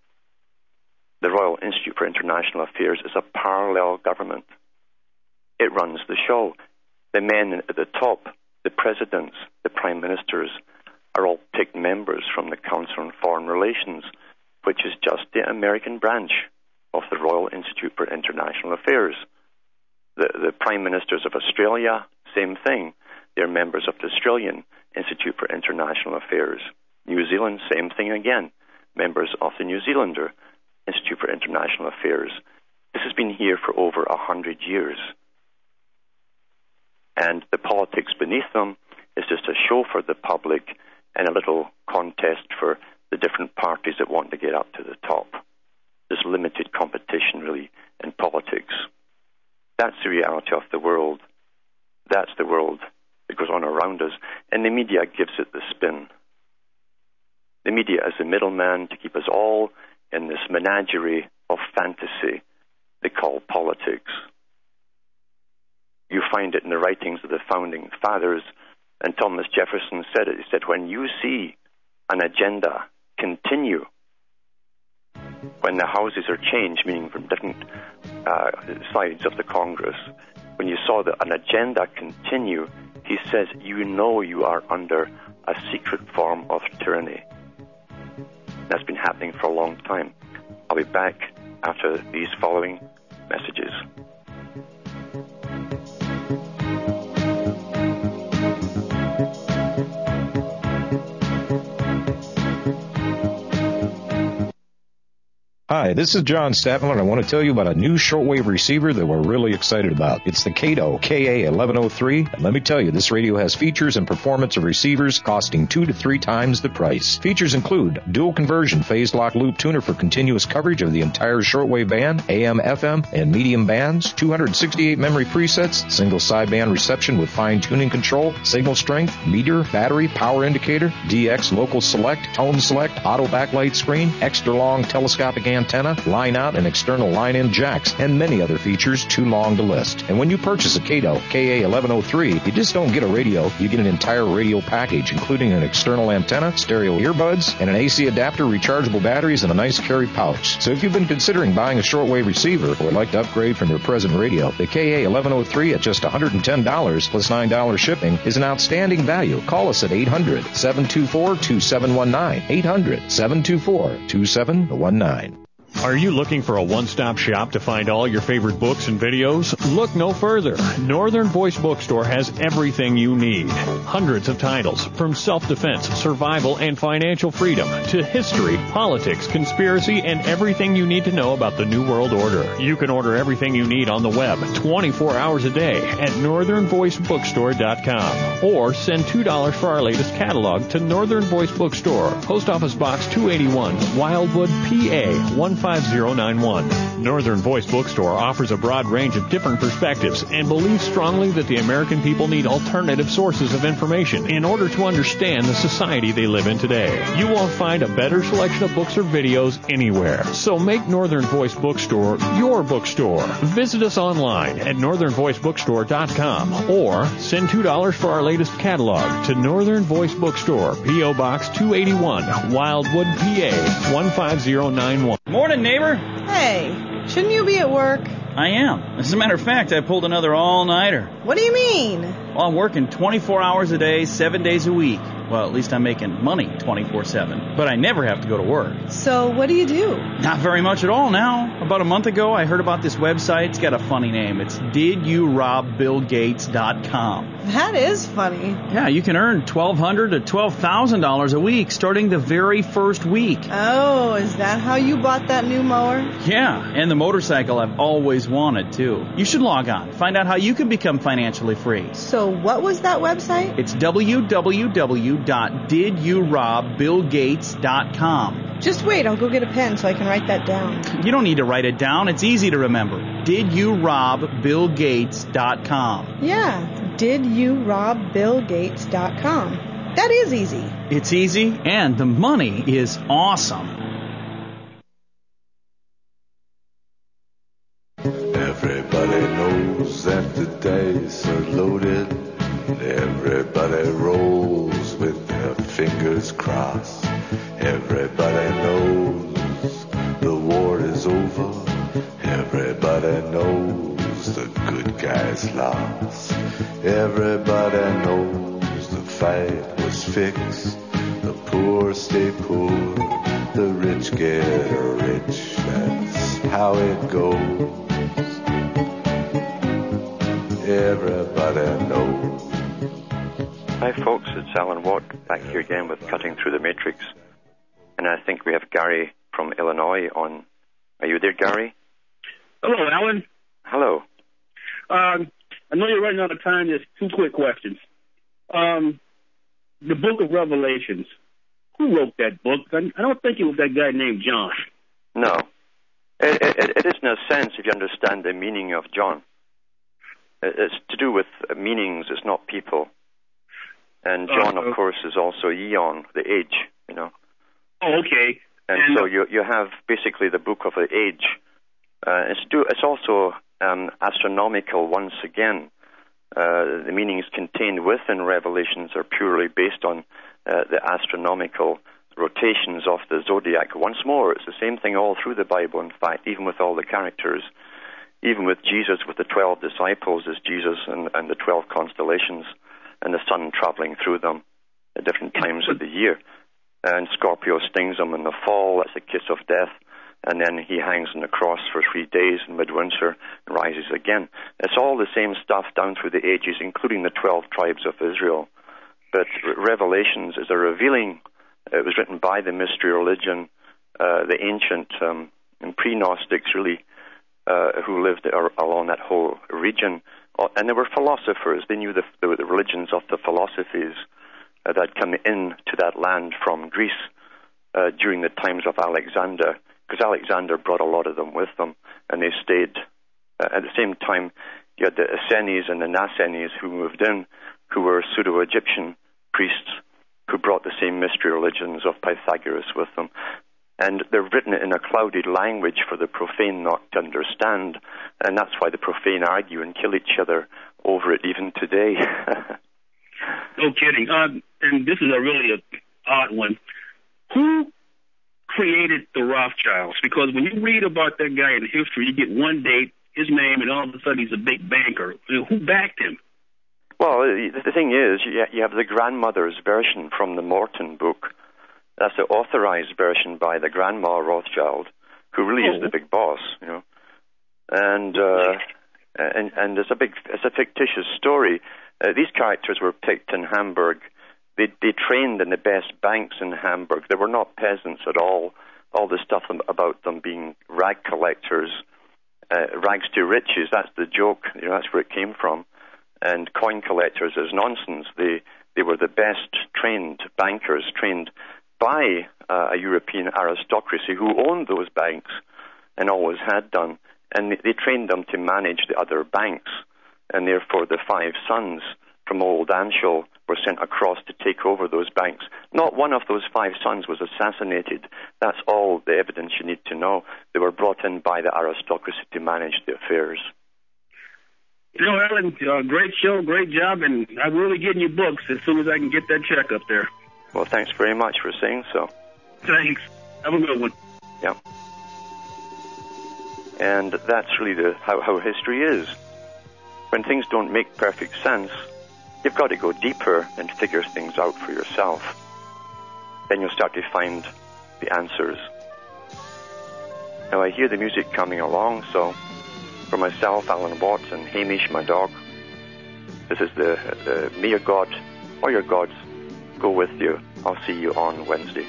The Royal Institute for International Affairs is a parallel government. It runs the show. The men at the top, the presidents, the prime ministers, are all picked members from the Council on Foreign Relations, which is just the American branch of the Royal Institute for International Affairs. The, the Prime Ministers of Australia, same thing. They're members of the Australian Institute for International Affairs. New Zealand, same thing again. Members of the New Zealander Institute for International Affairs. This has been here for over a hundred years. And the politics beneath them is just a show for the public and a little contest for the different parties that want to get up to the top. There's limited competition, really, in politics. That's the reality of the world. That's the world that goes on around us. And the media gives it the spin. The media is the middleman to keep us all in this menagerie of fantasy they call politics. You find it in the writings of the founding fathers, and Thomas Jefferson said it. He said, when you see an agenda continue, when the houses are changed, meaning from different uh, sides of the Congress, when you saw that an agenda continue, he says, you know you are under a secret form of tyranny. That's been happening for a long time. I'll be back after these following messages. Hi, this is John Statman, and I want to tell you about a new shortwave receiver that we're really excited about. It's the Kato K A eleven oh three, and let me tell you, this radio has features and performance of receivers costing two to three times the price. Features include dual conversion phase lock loop tuner for continuous coverage of the entire shortwave band, A M, F M, and medium bands, two hundred sixty-eight memory presets, single sideband reception with fine tuning control, signal strength, meter, battery, power indicator, D X local select, tone select, auto backlight screen, extra long telescopic antenna, line out and external line in jacks, and many other features too long to list. And when you purchase a Kato K A eleven oh three, you just don't get a radio, you get an entire radio package, including an external antenna, stereo earbuds, and an A C adapter, rechargeable batteries, and a nice carry pouch. So if you've been considering buying a shortwave receiver or would like to upgrade from your present radio, the K A eleven oh three at just one hundred ten dollars plus nine dollars shipping is an outstanding value. Call us at eight hundred, seven two four, two seven one nine, eight hundred, seven two four, two seven one nine. Are you looking for a one-stop shop to find all your favorite books and videos? Look no further. Northern Voice Bookstore has everything you need. Hundreds of titles, from self-defense, survival, and financial freedom to history, politics, conspiracy, and everything you need to know about the New World Order. You can order everything you need on the web twenty-four hours a day at northern voice bookstore dot com, or send two dollars for our latest catalog to Northern Voice Bookstore, Post Office Box two eighty-one, Wildwood, P A one five zero nine one. Northern Voice Bookstore offers a broad range of different perspectives and believes strongly that the American people need alternative sources of information in order to understand the society they live in today. You won't find a better selection of books or videos anywhere. So make Northern Voice Bookstore your bookstore. Visit us online at northern voice bookstore dot com or send two dollars for our latest catalog to Northern Voice Bookstore, P O Box two eighty-one, Wildwood, P A one five zero nine one. Morning, neighbor. Hey, shouldn't you be at work? I am. As a matter of fact, I pulled another all-nighter. What do you mean? Well, I'm working twenty-four hours a day, seven days a week. Well, at least I'm making money twenty-four seven. But I never have to go to work. So what do you do? Not very much at all now. About a month ago, I heard about this website. It's got a funny name. It's did you rob bill gates dot com. That is funny. Yeah, you can earn twelve hundred dollars to twelve thousand dollars a week starting the very first week. Oh, is that how you bought that new mower? Yeah, and the motorcycle I've always wanted, too. You should log on. Find out how you can become financially free. So what was that website? It's w w w dot did you rob bill gates dot com. Just wait, I'll go get a pen so I can write that down. You don't need to write it down. It's easy to remember. did you rob bill gates dot com. Yeah, did you rob bill gates dot com. That is easy. It's easy, and the money is awesome. Everybody knows that the dice are loaded. Everybody rolls with their fingers crossed. Everybody knows the war is over. Everybody knows the good guys lost. Everybody knows the fight was fixed. The poor stay poor, the rich get rich. That's how it goes. everybody knows. Hi folks, it's Alan Watt back here again with Cutting Through the Matrix. And I think we have Gary from Illinois on. Are you there, Gary? Hello, Alan. Hello. Um, I know you're running out of time. Just two quick questions. Um, the Book of Revelations. Who wrote that book? I don't think it was that guy named John. No. It, it, it is in a sense, if you understand the meaning of John. It's to do with meanings, it's not people. And John, uh, of course, is also Eon, the age, you know. Oh, okay. And, and so you you have basically the book of the age. Uh, it's, do, it's also um, astronomical once again. Uh, the meanings contained within Revelations are purely based on uh, the astronomical rotations of the zodiac. Once more, it's the same thing all through the Bible, in fact, even with all the characters. Even with Jesus, with the twelve disciples, is Jesus and, and the twelve constellations and the sun traveling through them at different times of the year. And Scorpio stings him in the fall, that's a kiss of death. And then he hangs on the cross for three days in midwinter and rises again. It's all the same stuff down through the ages, including the twelve tribes of Israel. But Revelations is a revealing. It was written by the mystery religion, uh, the ancient um, and pre-Gnostics, really, uh, who lived ar- along that whole region. Uh, and they were philosophers. They knew the, the, the religions of the philosophies uh, that come into that land from Greece uh, during the times of Alexander, because Alexander brought a lot of them with them, and they stayed. Uh, at the same time, you had the Essenes and the Nassenes who moved in, who were pseudo-Egyptian priests who brought the same mystery religions of Pythagoras with them. And they're written in a clouded language for the profane not to understand, and that's why the profane argue and kill each other over it even today. No kidding. Um, and this is a really a odd one. Who created the Rothschilds? Because when you read about that guy in history, you get one date, his name, and all of a sudden he's a big banker. Who backed him? Well, the thing is, you have the grandmother's version from the Morton book. That's the authorized version by the Grandma Rothschild, who really oh. is the big boss, you know. And uh, and and it's a big, it's a fictitious story. Uh, these characters were picked in Hamburg. They they trained in the best banks in Hamburg. They were not peasants at all. All the stuff about them being rag collectors, uh, rags to riches. That's the joke. You know, that's where it came from. And coin collectors is nonsense. They they were the best trained bankers, trained by uh, a European aristocracy who owned those banks and always had done. And they, they trained them to manage the other banks. And therefore the five sons from Old Anshel were sent across to take over those banks. Not one of those five sons was assassinated. That's all the evidence you need to know. They were brought in by the aristocracy to manage the affairs. You know, Alan, uh, great show, great job, and I'm really getting you books as soon as I can get that check up there. Well, thanks very much for saying so. Thanks. Have a good one. Yeah. And that's really the how, how history is. When things don't make perfect sense, you've got to go deeper and figure things out for yourself. Then you'll start to find the answers. Now, I hear the music coming along, so for myself, Alan Watts, and Hamish, my dog, this is the, the may your God or your gods go with you. I'll see you on Wednesday.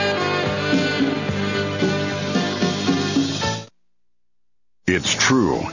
It's true.